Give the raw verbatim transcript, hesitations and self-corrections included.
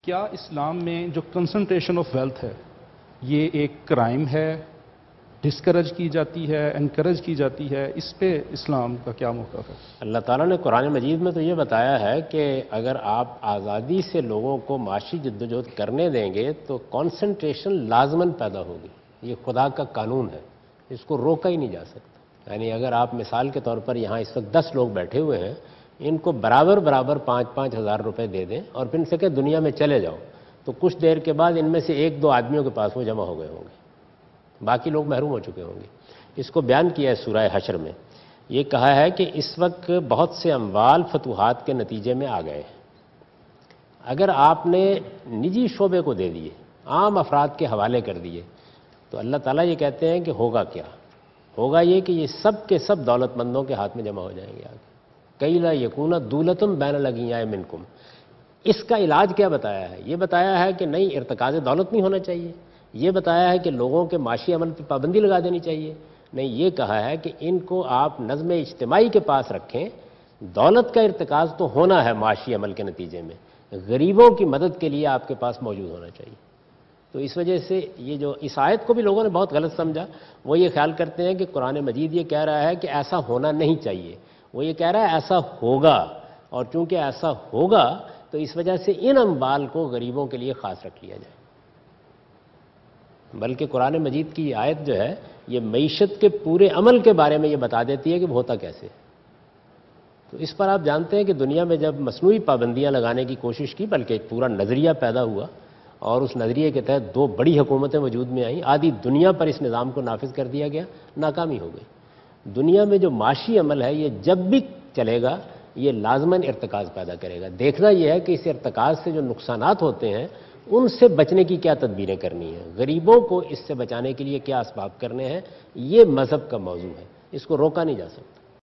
کیا اسلام میں جو کنسنٹریشن آف ویلتھ ہے یہ ایک کرائم ہے، ڈسکریج کی جاتی ہے، انکریج کی جاتی ہے؟ اس پہ اسلام کا کیا موقف ہے؟ اللہ تعالیٰ نے قرآن مجید میں تو یہ بتایا ہے کہ اگر آپ آزادی سے لوگوں کو معاشی جدوجہد کرنے دیں گے تو کانسنٹریشن لازماً پیدا ہوگی. یہ خدا کا قانون ہے، اس کو روکا ہی نہیں جا سکتا. یعنی اگر آپ مثال کے طور پر یہاں اس وقت دس لوگ بیٹھے ہوئے ہیں، ان کو برابر برابر پانچ پانچ ہزار روپے دے دیں اور پھر ان سے کہ دنیا میں چلے جاؤ، تو کچھ دیر کے بعد ان میں سے ایک دو آدمیوں کے پاس وہ جمع ہو گئے ہوں گے، باقی لوگ محروم ہو چکے ہوں گے. اس کو بیان کیا ہے سورہ حشر میں. یہ کہا ہے کہ اس وقت بہت سے اموال فتوحات کے نتیجے میں آ گئے ہیں. اگر آپ نے نجی شعبے کو دے دیے، عام افراد کے حوالے کر دیے، تو اللہ تعالیٰ یہ کہتے ہیں کہ ہوگا کیا؟ ہوگا یہ کہ یہ سب کے سب دولت مندوں کے ہاتھ میں جمع ہو جائیں گے آگے. کئی لا یکون دولتم بین الاغنیاء منکم. اس کا علاج کیا بتایا ہے؟ یہ بتایا ہے کہ نہیں، ارتکاز دولت نہیں ہونا چاہیے. یہ بتایا ہے کہ لوگوں کے معاشی عمل پہ پابندی لگا دینی چاہیے. نہیں، یہ کہا ہے کہ ان کو آپ نظم اجتماعی کے پاس رکھیں. دولت کا ارتکاز تو ہونا ہے معاشی عمل کے نتیجے میں، غریبوں کی مدد کے لیے آپ کے پاس موجود ہونا چاہیے. تو اس وجہ سے یہ جو اس آیت کو بھی لوگوں نے بہت غلط سمجھا. وہ یہ خیال کرتے ہیں کہ قرآن مجید یہ کہہ رہا ہے کہ ایسا ہونا نہیں چاہیے. وہ یہ کہہ رہا ہے ایسا ہوگا، اور چونکہ ایسا ہوگا تو اس وجہ سے ان اموال کو غریبوں کے لیے خاص رکھ لیا جائے. بلکہ قرآن مجید کی یہ آیت جو ہے یہ معیشت کے پورے عمل کے بارے میں یہ بتا دیتی ہے کہ وہ ہوتا کیسے. تو اس پر آپ جانتے ہیں کہ دنیا میں جب مصنوعی پابندیاں لگانے کی کوشش کی، بلکہ ایک پورا نظریہ پیدا ہوا اور اس نظریے کے تحت دو بڑی حکومتیں وجود میں آئیں، آدھی دنیا پر اس نظام کو نافذ کر دیا گیا، ناکامی ہو گئی. دنیا میں جو معاشی عمل ہے یہ جب بھی چلے گا یہ لازماً ارتکاز پیدا کرے گا. دیکھنا یہ ہے کہ اس ارتکاز سے جو نقصانات ہوتے ہیں ان سے بچنے کی کیا تدبیریں کرنی ہیں، غریبوں کو اس سے بچانے کے لیے کیا اسباب کرنے ہیں. یہ مذہب کا موضوع ہے، اس کو روکا نہیں جا سکتا.